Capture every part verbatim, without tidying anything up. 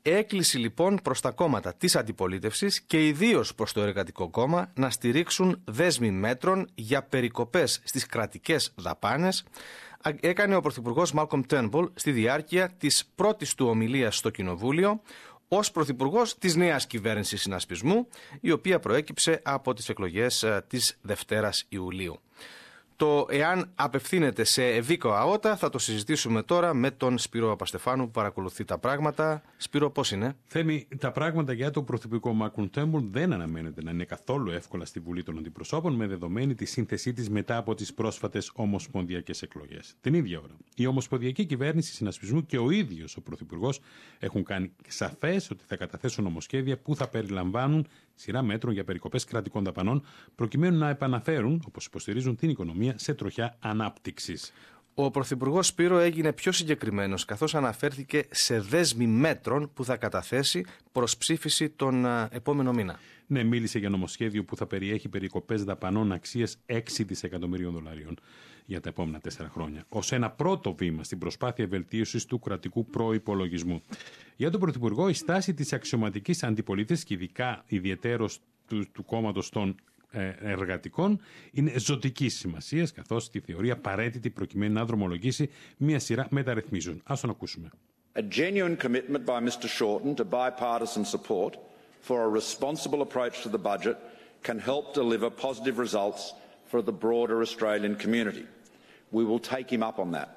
Έκκληση λοιπόν προς τα κόμματα της αντιπολίτευσης και ιδίως προς το Εργατικό Κόμμα να στηρίξουν δέσμη μέτρων για περικοπές στις κρατικές δαπάνες, έκανε ο Πρωθυπουργός Μάλκομ Τέρνμπουλ στη διάρκεια της πρώτης του ομιλίας στο Κοινοβούλιο ως Πρωθυπουργός της νέας κυβέρνησης συνασπισμού, η οποία προέκυψε από τις εκλογές της Δευτέρας Ιουλίου. Το εάν απευθύνεται σε ευήκοα αότα θα το συζητήσουμε τώρα με τον Σπύρο Παπαστεφάνου που παρακολουθεί τα πράγματα. Σπύρο, πώς είναι? Θέμη, τα πράγματα για τον Πρωθυπουργό Μάλκομ Τέρνμπουλ δεν αναμένεται να είναι καθόλου εύκολα στη Βουλή των Αντιπροσώπων, με δεδομένη τη σύνθεσή της μετά από τις πρόσφατες ομοσπονδιακές εκλογές. Την ίδια ώρα, η Ομοσπονδιακή Κυβέρνηση Συνασπισμού και ο ίδιος ο Πρωθυπουργός έχουν κάνει σαφές ότι θα καταθέσουν νομοσχέδια που θα περιλαμβάνουν σειρά μέτρων για περικοπές κρατικών δαπανών, προκειμένου να επαναφέρουν, όπως υποστηρίζουν, την οικονομία σε τροχιά ανάπτυξης. Ο Πρωθυπουργός Σπύρο έγινε πιο συγκεκριμένος, καθώς αναφέρθηκε σε δέσμη μέτρων που θα καταθέσει προς ψήφιση τον επόμενο μήνα. Ναι, μίλησε για νομοσχέδιο που θα περιέχει περικοπές δαπανών αξίας έξι δισεκατομμυρίων δολαρίων για τα επόμενα τέσσερα χρόνια, ως ένα πρώτο βήμα στην προσπάθεια βελτίωσης του κρατικού προϋπολογισμού. Για τον Πρωθυπουργό, η στάση της αξιωματικής αντιπολίτευσης και ειδικά ιδιαιτέρως του, του κόμματος των εργατικών είναι ζωτικής σημασίας, καθώς τη θεωρεί απαραίτητη προκειμένου να δρομολογήσει μια σειρά μεταρρυθμίσεων. Ας τον ακούσουμε. A genuine commitment by Mister Shorten to bipartisan support for a responsible approach to the budget can help deliver positive results for the broader Australian community. We will take him up on that.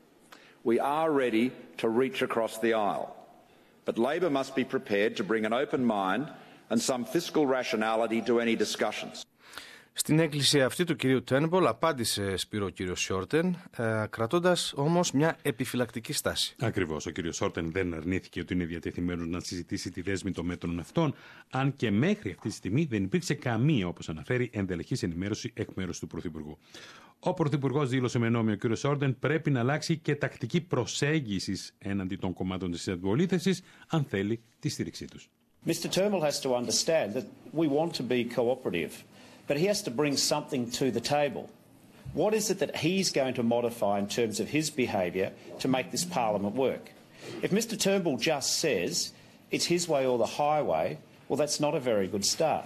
We are ready to reach across the aisle, but Labor must be prepared to bring an open mind and some fiscal rationality to any discussions. Στην έκκληση αυτή του κυρίου Τέρνμπουλ απάντησε, Σπύρο, ο κύριος Σόρτεν, ε, κρατώντας όμως μια επιφυλακτική στάση. Ακριβώς, ο κύριος Σόρτεν δεν αρνήθηκε ότι είναι διατεθειμένος να συζητήσει τη δέσμη των μέτρων αυτών, αν και μέχρι αυτή τη στιγμή δεν υπήρξε καμία, όπως αναφέρει, ενδελεχής ενημέρωση εκ μέρους του Πρωθυπουργού. Ο Πρωθυπουργός δήλωσε με νόμιο, ο κ. Σόρτεν, πρέπει να αλλάξει και τακτική προσέγγιση έναντι των κομμάτων της αντιπολίτευσης, αν θέλει τη στήριξή τους. Mister Turnbull has to understand that we want to be cooperative, but he has to bring something to the table. What is it that he's going to modify in terms of his behaviour to make this parliament work? If Mister Turnbull just says it's his way or the highway, well, that's not a very good start.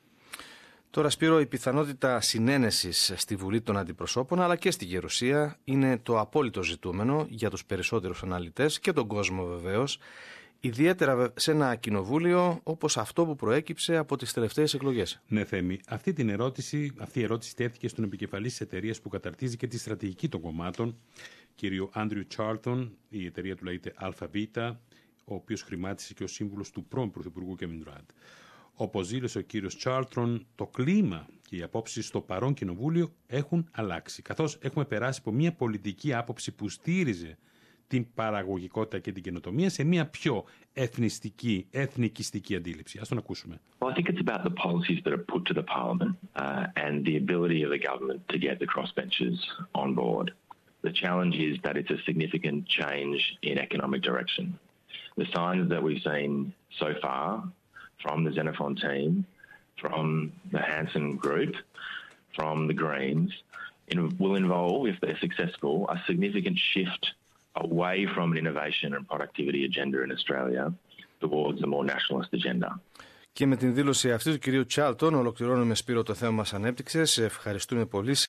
Τώρα, Σπύρο, η πιθανότητα συνένεσης στη Βουλή των Αντιπροσώπων αλλά και στη Γερουσία είναι το απόλυτο ζητούμενο για τους περισσότερους αναλυτές και τον κόσμο βεβαίως, ιδιαίτερα σε ένα κοινοβούλιο όπως αυτό που προέκυψε από τις τελευταίες εκλογές. Ναι, Θέμη, αυτή, την ερώτηση, αυτή η ερώτηση τέθηκε στον επικεφαλής της εταιρείας που καταρτίζει και τη στρατηγική των κομμάτων, κύριο Άντριου Τσάρλτον. Η εταιρεία του λέγεται ΑΒ, ο οποίος χρημάτισε και ο σύμβουλος του πρώην Πρωθυπουργού Κέβιν Ρουντ. Όπως δήλωσε ο κύριος Τσάρλτον, το κλίμα και οι απόψεις στο παρόν κοινοβούλιο έχουν αλλάξει, καθώς έχουμε περάσει από μια πολιτική άποψη που στήριζε την παραγωγικότητα και την καινοτομία σε μια πιο εθνιστική, εθνικιστική αντίληψη. Ας τον ακούσουμε. Well, I think it's about the policies that are put to the Parliament uh, and the ability of the government to get the crossbenchers on board. The challenge is that it's a significant change in economic direction. The signs that we've seen so far from the Xenophon team, from the Hanson Group, from the Greens, in, will involve, if they're successful, a significant shift away from an innovation and productivity agenda in Australia towards a more nationalist agenda. Και με την δήλωση αυτή του κυρίου Τσάρλτον ολοκληρώνουμε, Σπύρο, το θέμα μας ανέπτυξες. Ευχαριστούμε πολύ.